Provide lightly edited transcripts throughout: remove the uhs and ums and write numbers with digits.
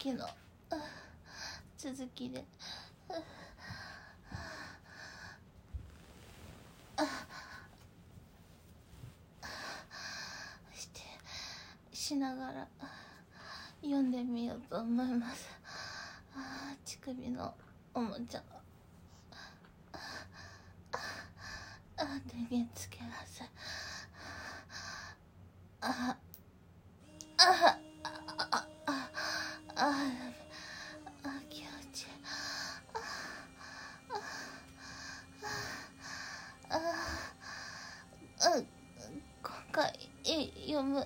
きの続きでしながら読んでみようと思います。乳首のおもちゃ電源つけます。気持ちいい。今回読む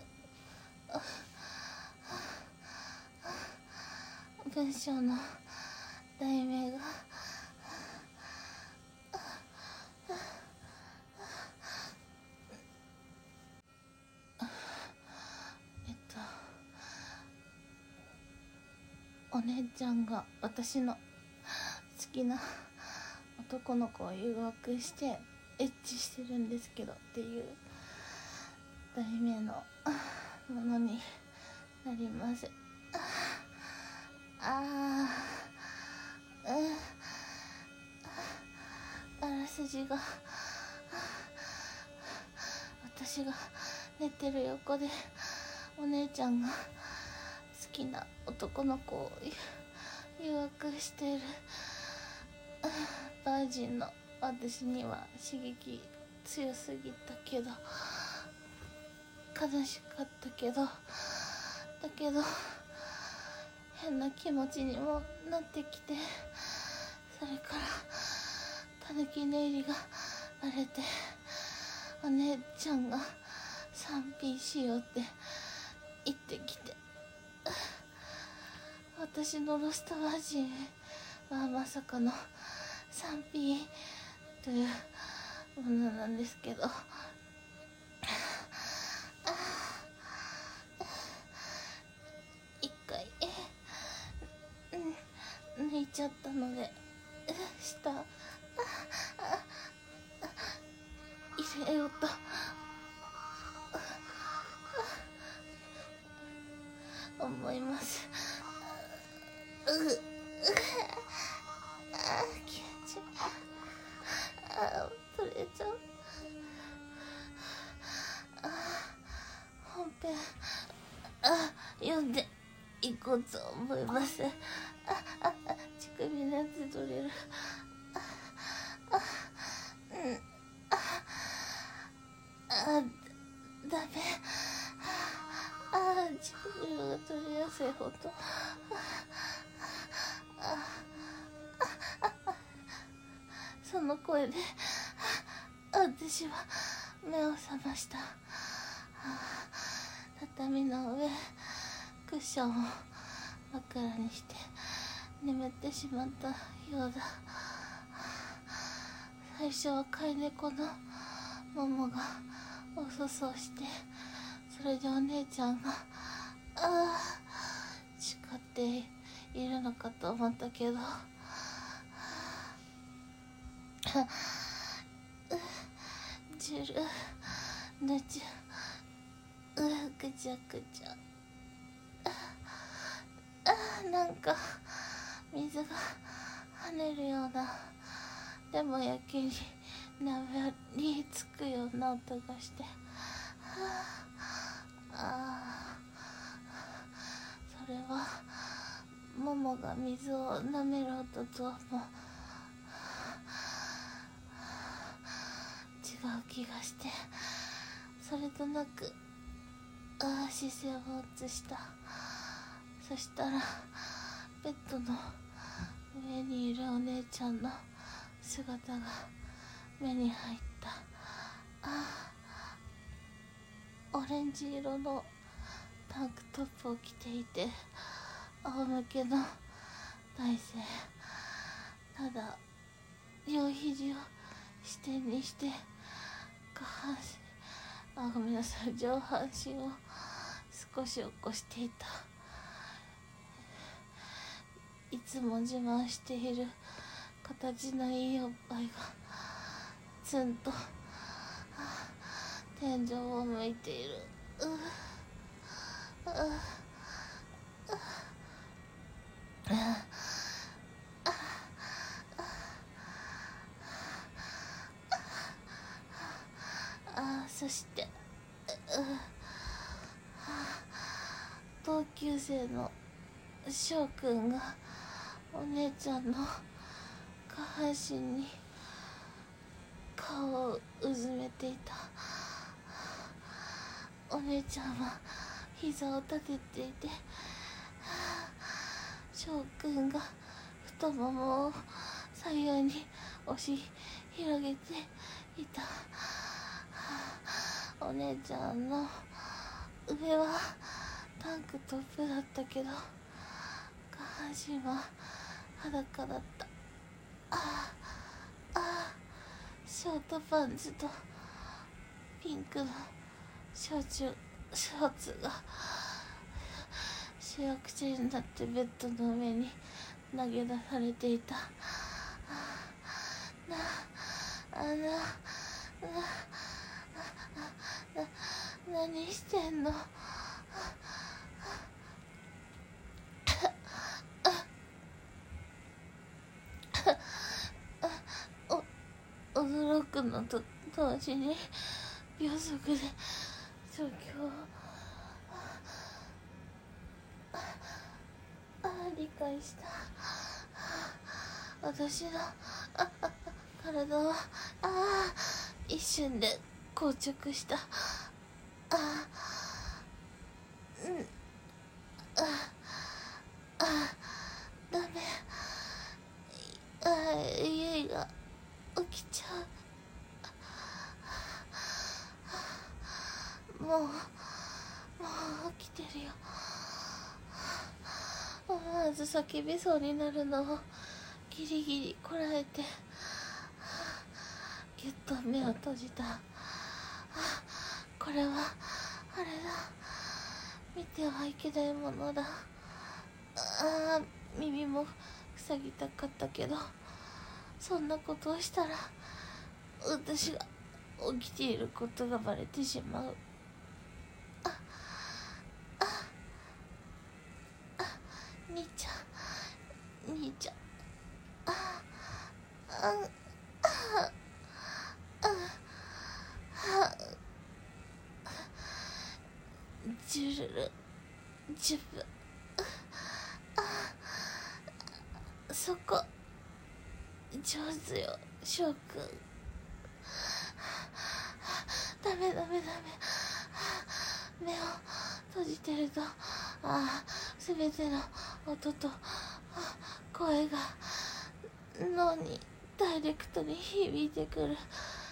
文章の題名がお姉ちゃんが私の好きな男の子を誘惑してエッチしてるんですけどっていう題名のものになります。あらすじが私が寝てる横でお姉ちゃんが好きな男の子を誘惑しているバージンの私には刺激強すぎたけど悲しかったけどだけど変な気持ちにもなってきて、それからたぬき寝入りがバレてお姉ちゃんが 3P しようって言ってきて、私のロストバージンはまさかの 3P というものなんですけど、一回抜いちゃったので下入れようと思います。気持ちいい。取れちゃう。本編読んでいこうと思います。乳首のやつ取れる。ダメ。乳首が取りやすいほどその声で私は目を覚ました。畳の上クッションを枕にして眠ってしまったようだ。最初は飼い猫のモモがおそそしてそれでお姉ちゃんが誓っているのかと思ったけどジュルヌチュぐちゃぐちゃなんか水が跳ねるような、でもやけになりつくような音がしてそれはももが水を舐める音とはもう違う気がして、それとなく視線を移した。そしたらベッドの上にいるお姉ちゃんの姿が目に入った。オレンジ色のタンクトップを着ていて仰向けの体勢、ただ両肘を支点にしてごめんなさい、上半身を少し起こしていた。いつも自慢している形のいいおっぱいがツンと天井を向いている。 そして同級生の翔くんがお姉ちゃんの下半身に顔をうずめていた。お姉ちゃんは膝を立てていて、翔くんが太ももを左右に押し広げていた。お姉ちゃんの上はタンクトップだったけど、下半身は裸だった。ショートパンツとピンクのショーツがしわくちゃになってベッドの上に投げ出されていた。何してんの？驚くのと同時に秒速で状況を理解した。私の体は一瞬で硬直した。ダメ。ゆいが起きちゃう。もう起きてるよ。思わず叫びそうになるのをギリギリこらえてぎゅっと目を閉じた。これはあれだ、見てはいけないものだ。耳も塞ぎたかったけど、そんなことをしたら私が起きていることがバレてしまう。兄ちゃんジュルルジュブ、そこ上手よ翔くん。ダメ目を閉じてるとすべての音と声が脳にダイレクトに響いてくる。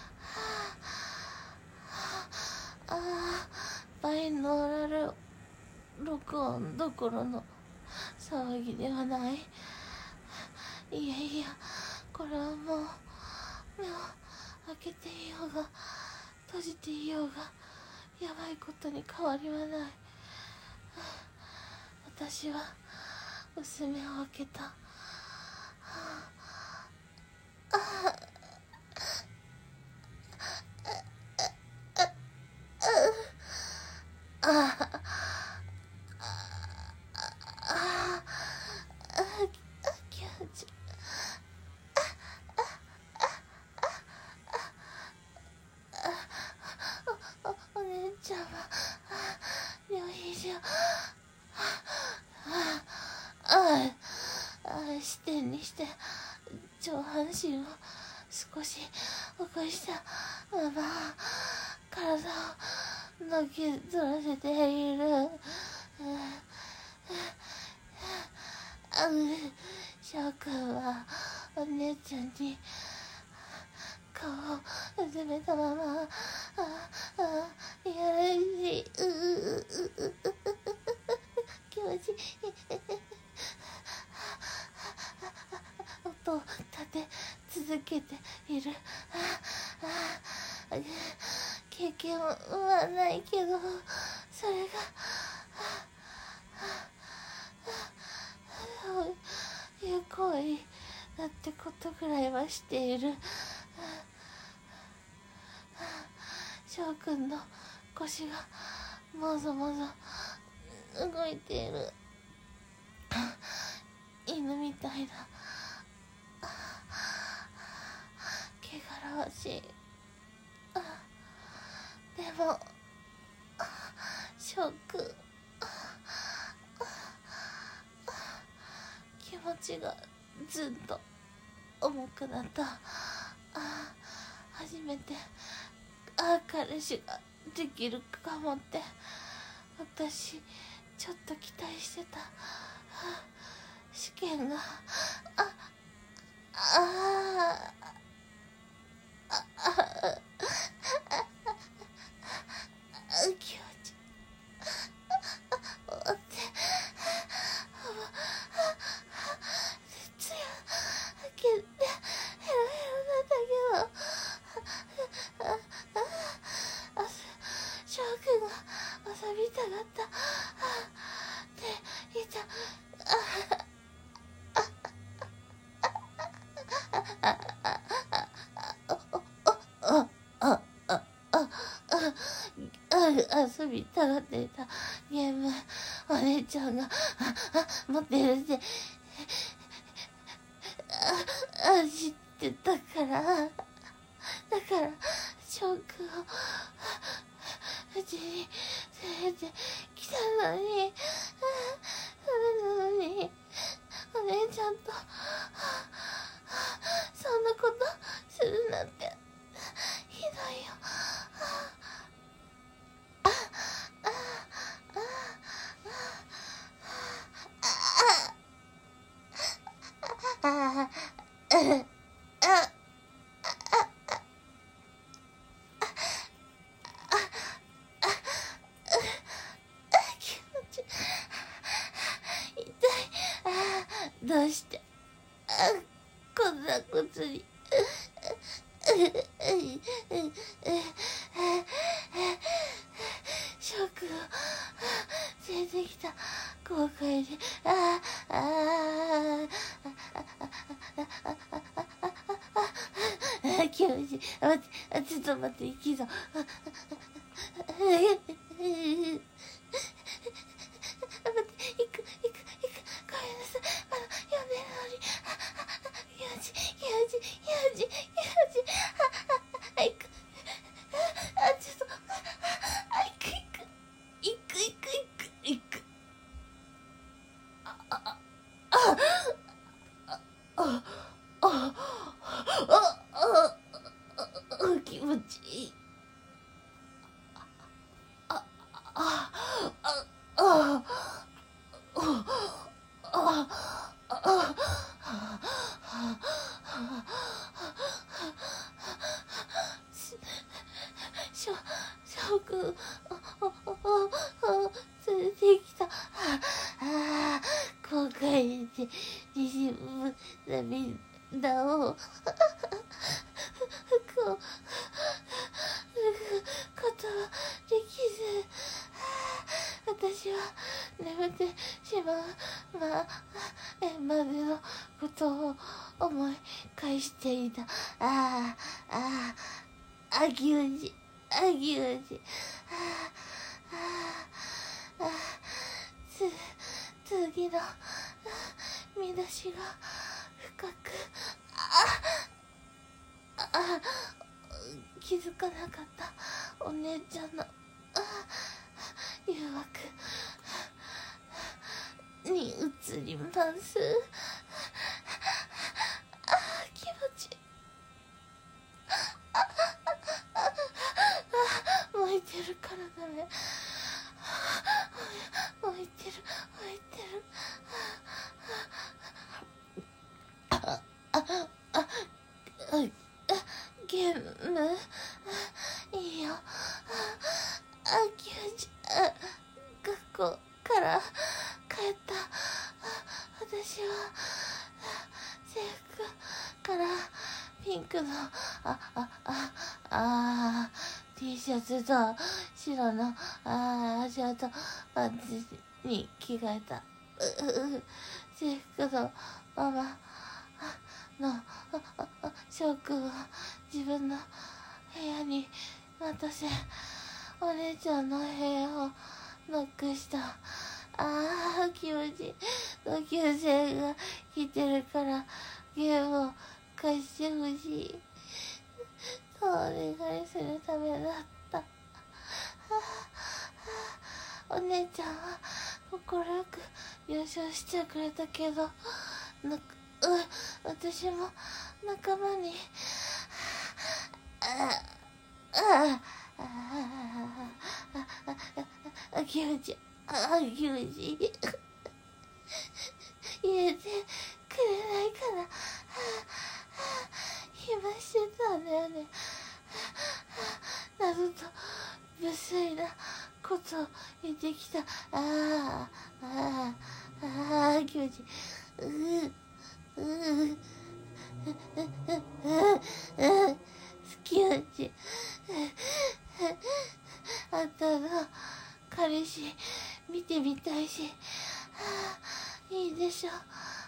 バイノーラル録音どころの騒ぎではない。いやこれはもう目を開けていようが閉じていようがやばいことに変わりはない。私は薄目を開けた。気持ちいい。お姉ちゃんは療養所視点にして上半身を少し起こしたまま体をのけぞらせている。翔くんはお姉ちゃんに顔をうずめたままいやらしい気持ちいい音を立て続けている。経験はないけどそれがそういう行為だってことぐらいはしている。翔くんの腰がもぞもぞ動いている。今犬みたいだ。汚らわしい。でもショック。気持ちがずっと重くなった。初めて彼氏ができるかもって私ちょっと期待してた。試験が気持ち終わって徹夜明けてヘロヘロなんだけど翔くんが遊びたがったって言った。遊びたがってたゲームお姉ちゃんが持ってるって知ってたからだからショックをうちに連れてきたのにそれなのにお姉ちゃんとそんなことするなんてひどいよ。気持ち痛い。どうしてこんなことにショックを連れてきた後悔で気持ち待ってちょっと待っていきそう。待って行くごめんなさいまだ読んでるのに気持ち行くちょっと行く気持ちいい。翔くん連れてきた。後悔で滲む涙を拭くことはできず私は眠ってしまうまでのことを思い返していた。秋うじ次の見出しが深く気づかなかったお姉ちゃんの誘惑に移ります。気持ち燃えてる体で燃えてるゲームいいよ。学校から帰った私は制服からピンクのT シャツと白のショートパンツに着替えた。制服のままの翔くんは自分の部屋に待たせお姉ちゃんの部屋をノックした。 気持ちいい。同級生が来てるからゲームを貸してほしい。そうお願いするためだった。お姉ちゃんは心よく了承してくれたけど、私も仲間に気持ちいい入れてくれないから暇してたんだよね。謎と無粋なことを言ってきた。気持ちいい。気持ちいい。あんたの彼氏見てみたいし、いいでしょ。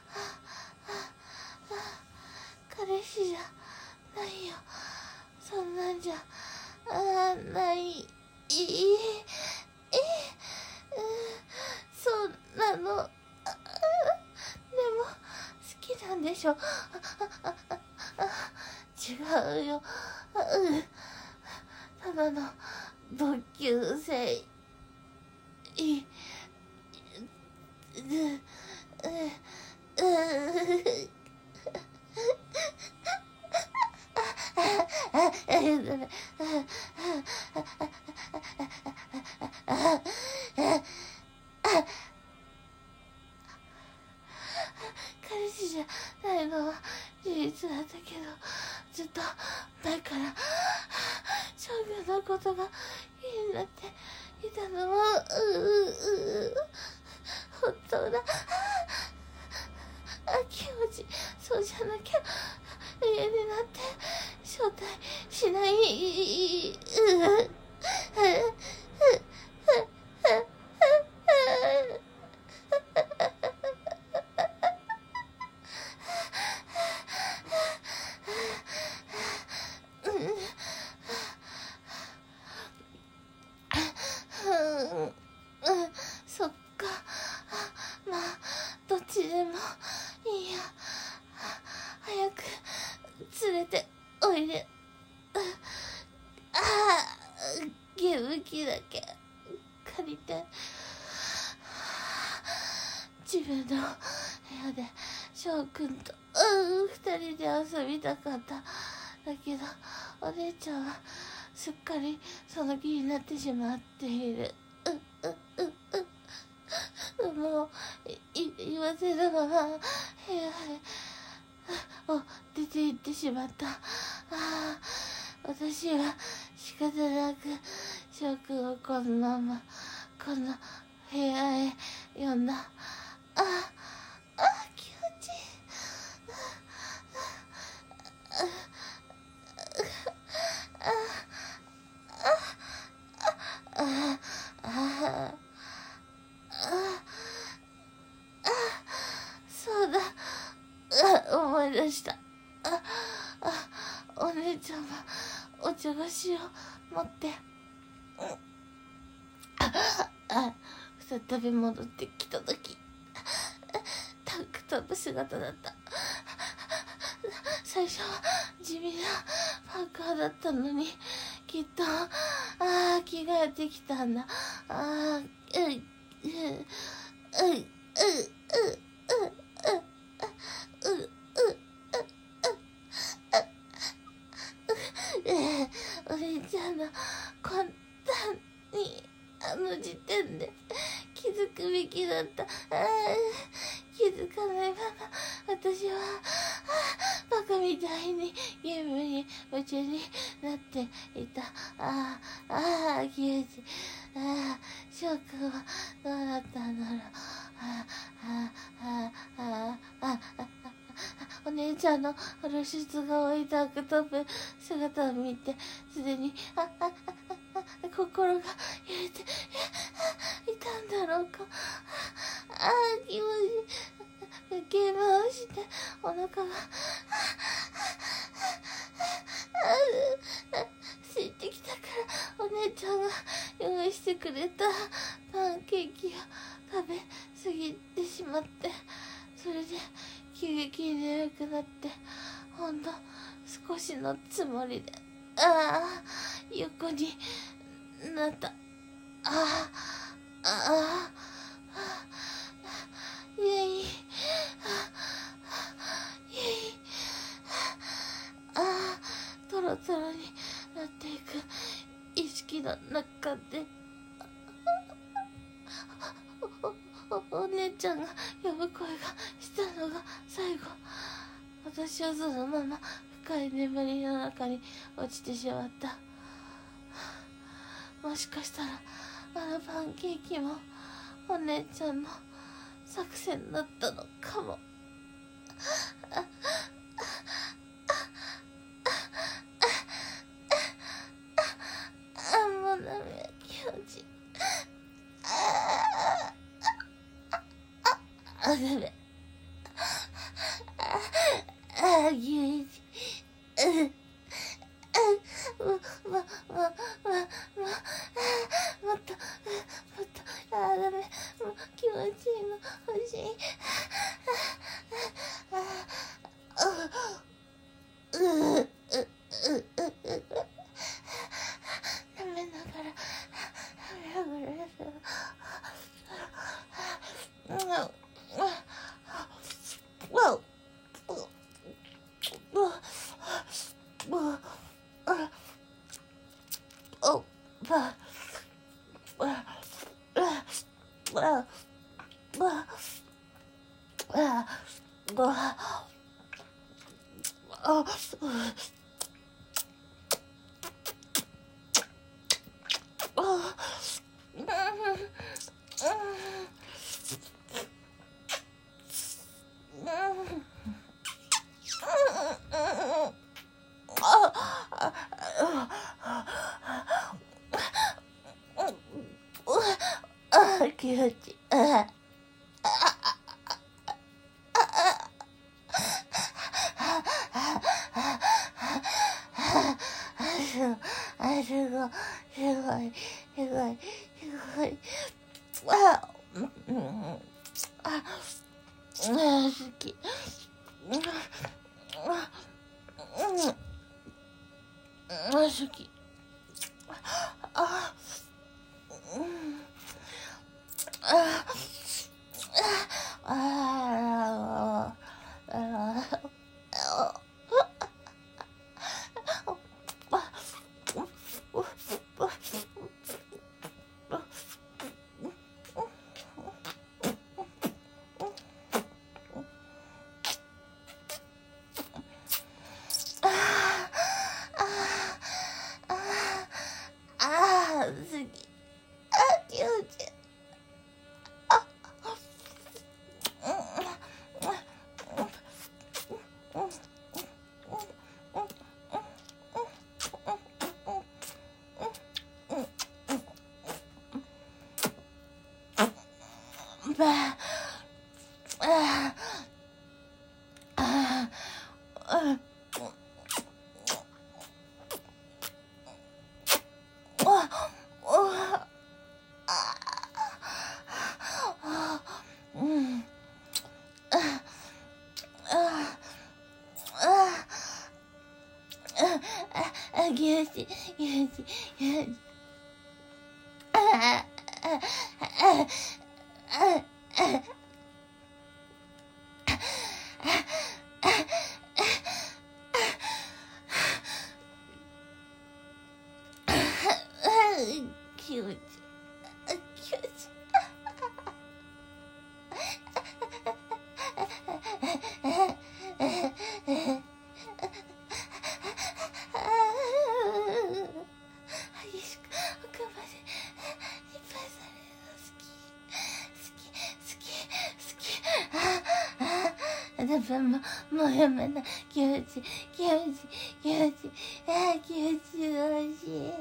彼氏じゃないよ。そんなんじゃない。そんなの。でも好きなんでしょ。違うよ。ただの同級生。彼氏じゃないのは事実だったけど、ずっと前から将軍のことが気になっていたのは本当だ。気持ちいい。そうじゃなきゃ永遠になって招待しない。そっか。まあどっちでもいいや。早く連れておいで。ゲーム機だけ借りて。自分の部屋で翔くんと二人で遊びたかった。だけどお姉ちゃんはすっかりその気になってしまっている。もう言わせるまま部屋を出て行ってしまった。私は仕方なく翔くんをこのままこの部屋へ呼んだ。気持ちいい。そうだ。思い出した。お姉ちゃんはお茶菓子を持って再び戻ってきたとき、タンクトップ姿だった。最初は地味なパーカーだったのに、きっと着替えてきたんだ。お姉ちゃんの簡単にあの時点で気づくべきだった。気づかないまま私はバカみたいにゲームに夢中になっていた。気持ちいい。翔くんはどうだったんだろう。お姉ちゃんの露出が多いタンクトップ姿を見て、すでに心が揺れていたんだろうか。気持ちいい。ゲームをしてお腹が空いてきたから、お姉ちゃんが用意してくれたパンケーキを食べ過ぎてしまって、それで急激に眠くなって、ほんの少しのつもりで横になった。ゆい、トロトロになっていく意識の中で、お姉ちゃんが呼ぶ声がしたのが最後。私はそのまま深い眠りの中に落ちてしまった。もしかしたらあのパンケーキもお姉ちゃんの作戦だったのかも。もうダメ、気持ちいい。ダメ。気持ちいい。もっと、ダメ。もう気持ちいいの欲しい。舐めながら気持ちいい。好き。好き。もうやめない。気持ちいい。気持ち欲しい。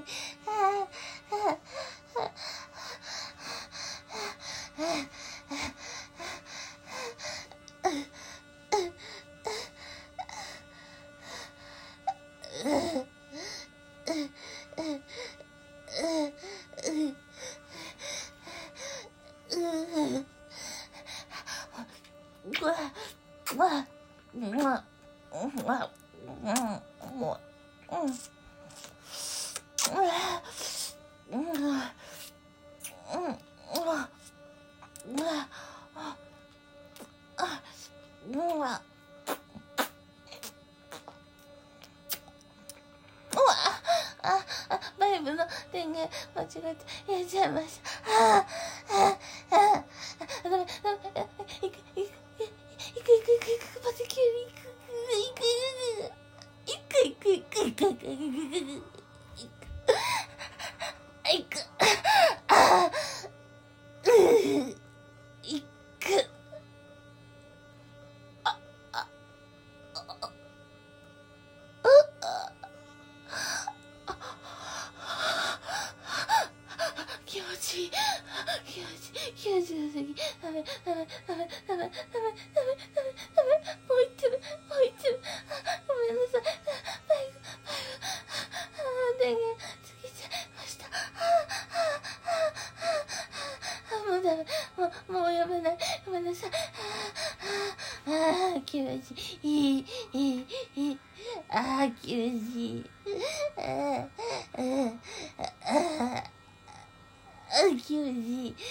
間違えてやっちゃいました。ダメ、行く、バセキューに行く。気持ちいい。90過ぎ。ダメ。もう行ってる。ごめんなさい。電源つけちゃいました。もうダメ。もう読めない。ごめんなさい。気持ちいい。気持ちいい。気持ちいい。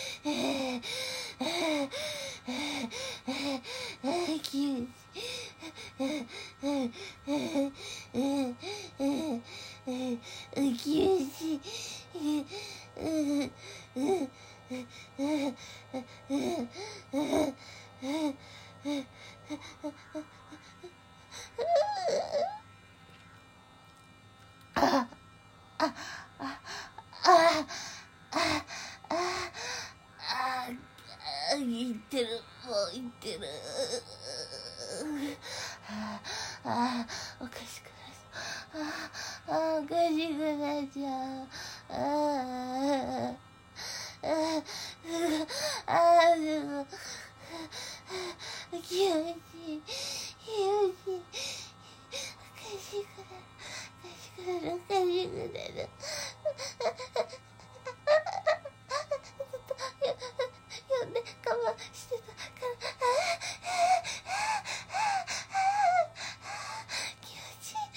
言ってる。おかしくなっちゃう。気持ちいい。おかしくなる。読んで我慢してたから気持ちいい。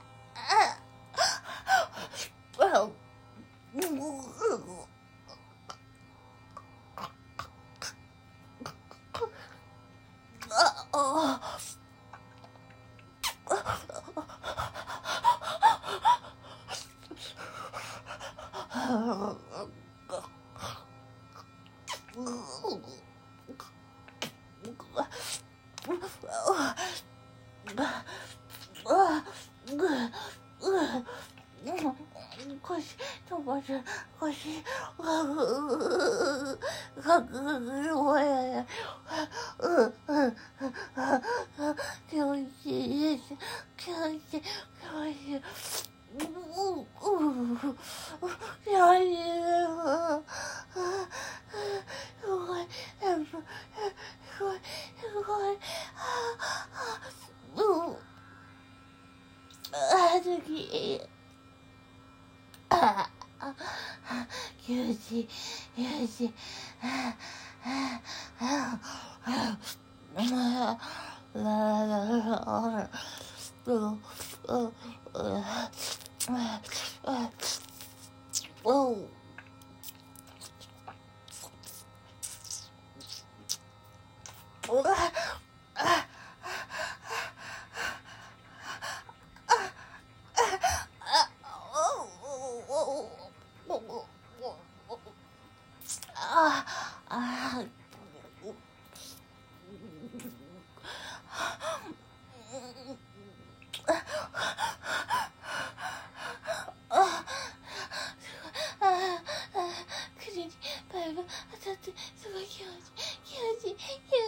口にパイプ当たってすごい気持ちいい。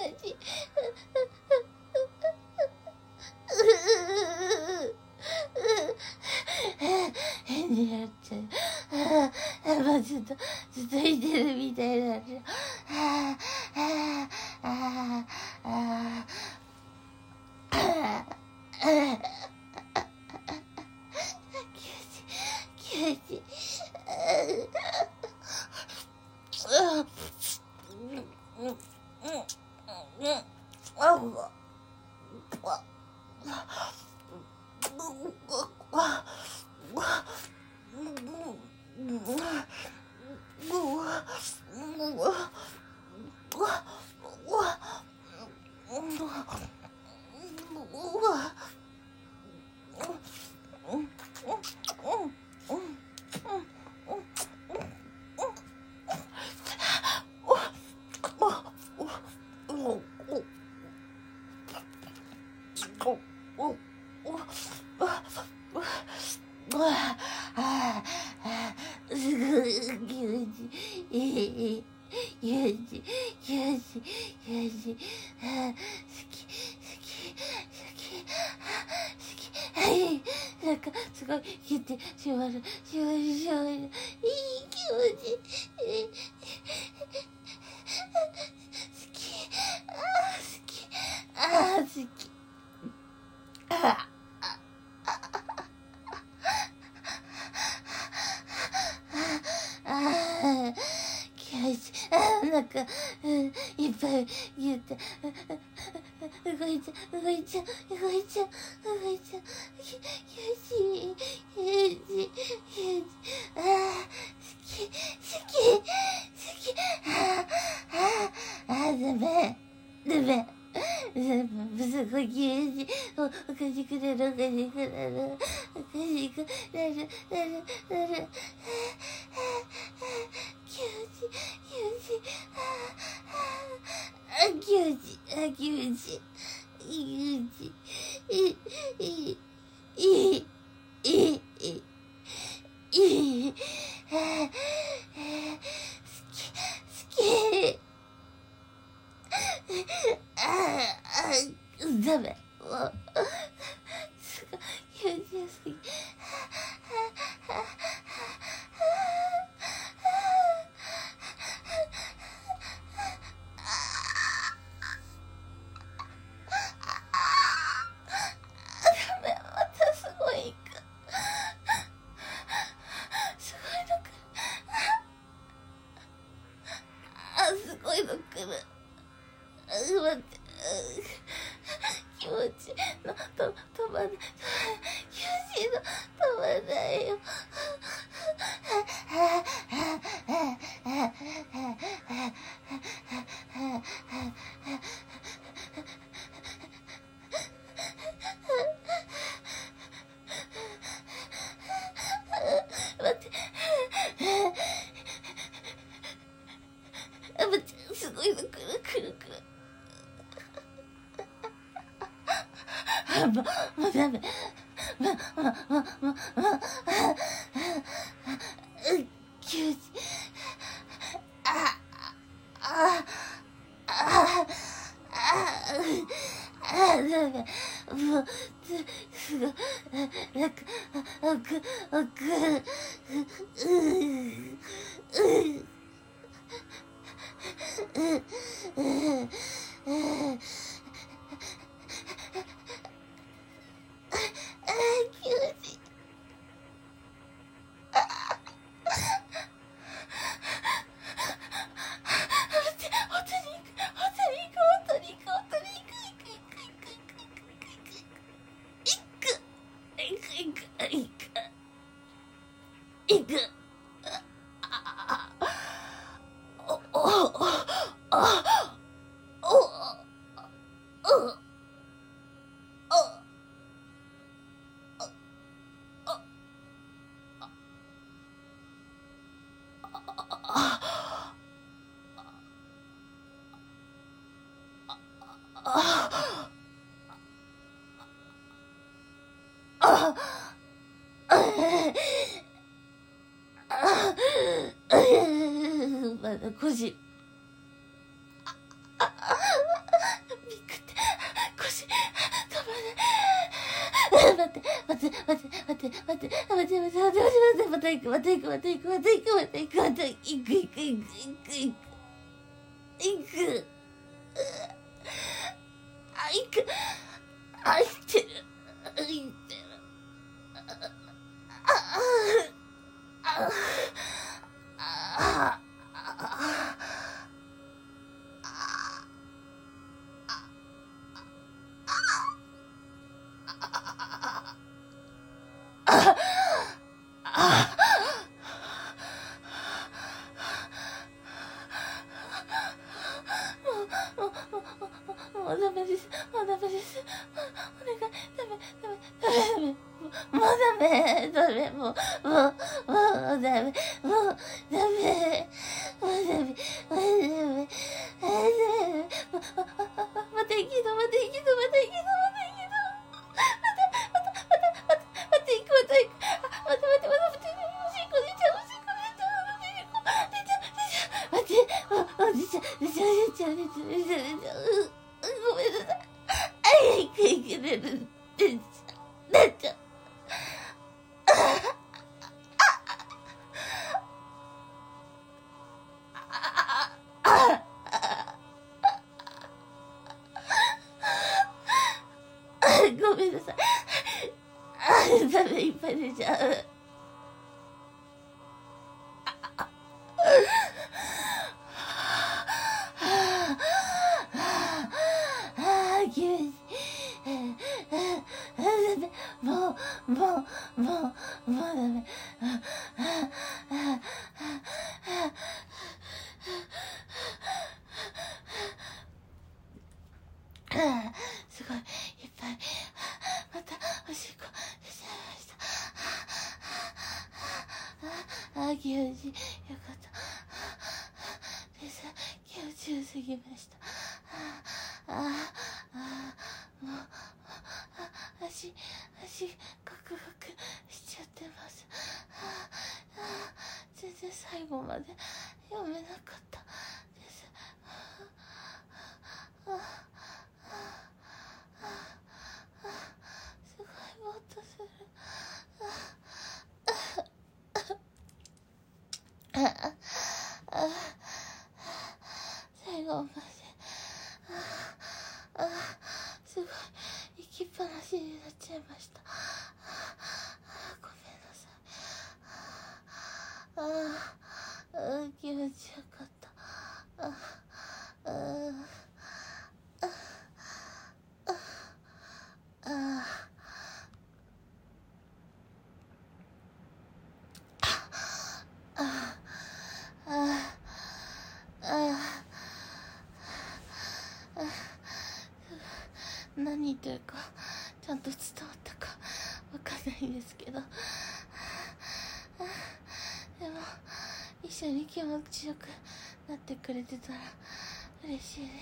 変になっちゃう。もうずっといてるみたいなんで。気持ちいい。 なんかすごいギュってしまる、いい気持ち、好き、好き、気持ち、なんか、いっぱい言って、動いちゃう、ダメ。すごい気持ち、おかしくなる。ダメ。もう、すごい気持ちよすぎ。すごいの来る。待って。気持ちの止まない。気持ちの止まないよ。待って、すごいの来る。もうダメ。気持ち。ダメ。もう、すごい、なんか、気持ちいい。行く。まだ腰。びっくって腰止まらない。待って。また行く。行ってる。もうダメです。お願い、ダメ。もうダメ。また行く。 出ちゃう、ごめんなさい。早く行けれるってなっちゃう。ごめんなさい。ダメいっぱい出ちゃう。気持ちいい。もうダメ。すごいいっぱい。またおしっこ出ちゃいました。気持ちいい。よかった気持ちよすぎました。もう足ガクガクしちゃってます。全然最後まで読めなかったです。すごいぼーっとする。最後まですごい息っぱなしになっちゃいました。ごめんなさい。気持ちよかった。何言ってるかちゃんと伝わったかわかんないんですけど、でも一緒に気持ちよくなってくれてたら嬉しいです。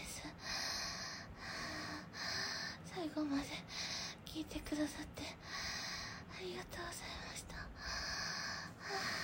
最後まで聞いてくださってありがとうございました。